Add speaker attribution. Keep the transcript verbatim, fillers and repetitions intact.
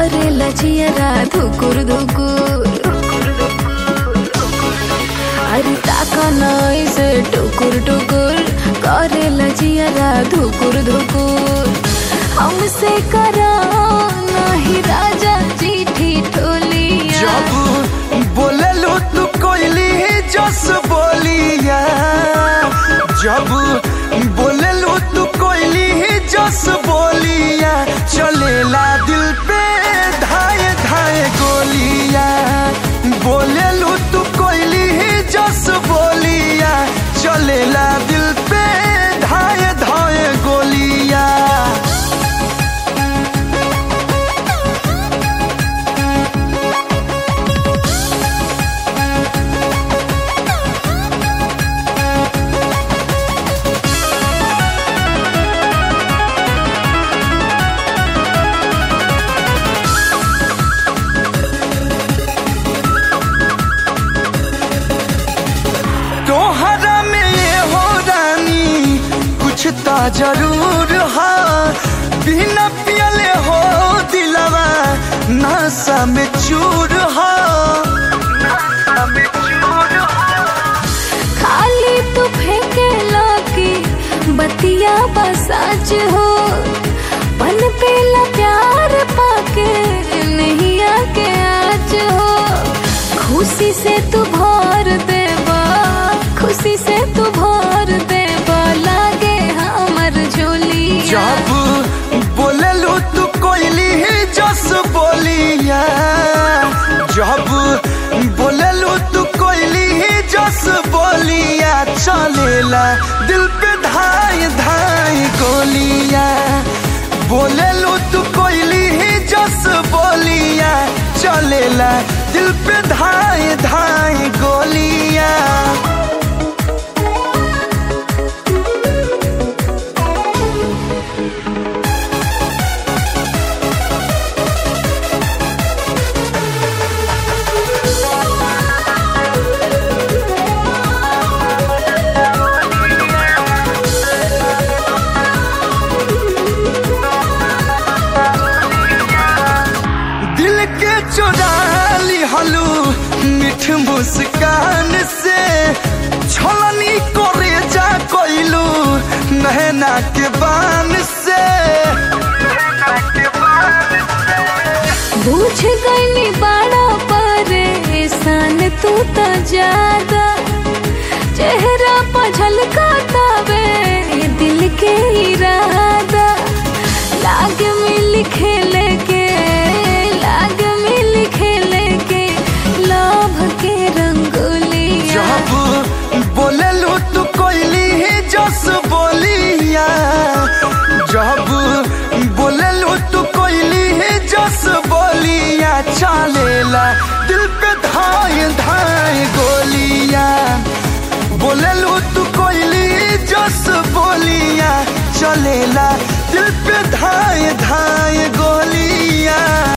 Speaker 1: करे लजियरा धुकुर धुकुर। अरे ताका नाई से टुकुर टुकुर करे लजियरा धुकुर धुकुर। हमसे करा नहीं राजा जी ठिठोलिया।
Speaker 2: जब बोले लो तू कोयली जस बोलिया, जब बोले लो तू कोयली जस बोलिया, चलेला दिल पे धाए धाए गोलिया। बोले लो तू कोयली जस बोलिया, चलेला दिल पे धाए धाए गोलिया। तोहरा में ये हो रानी कुछ ता जरूर हा, बिना पियले हो दिलवा नशा में चूर हा।
Speaker 1: खाली तू फेंके लाके बतिया बसाच हो, पन पेला प्यार पाके नहीं आके आज हो। खुशी से तू भर देबा, खुशी से तू भर देबा, लागे हमर झोलिया।
Speaker 2: जब बोले लो तू कोयली जस बोलिया, जब बोले लो तू कोयली जस बोलिया, चलेला दिल पे धाई धाई गोलिया। बोले लो तू कोयली जस बोलिया, चलेला दिल पे धाई धाई गोलिया। दिल के चुरा ली हलू मीठ मुस्कान से, छलनी करे जा कोइलू नहना के बान से।
Speaker 1: बुझ गई बड़ा परेशान तू तो ज्यादा, चेहरा पर झलकाता वे दिल के इरादा। लाग मिल खेले के, लाग मिल खेले के, लोभ के रंगोलिया।
Speaker 2: जब बोले लो तू कोयली जस बोलिया, जब बोले लो तू कोयली जस बोलिया, चलेला दिल पे धाए धाए गोलिया। बोले लो तू कोयली जस बोलिया, चलेला दिल पे धाए धाए गोलिया।